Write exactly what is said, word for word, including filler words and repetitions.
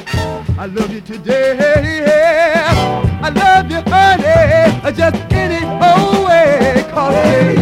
I love you today. I love you, honey, just any old way. 'Cause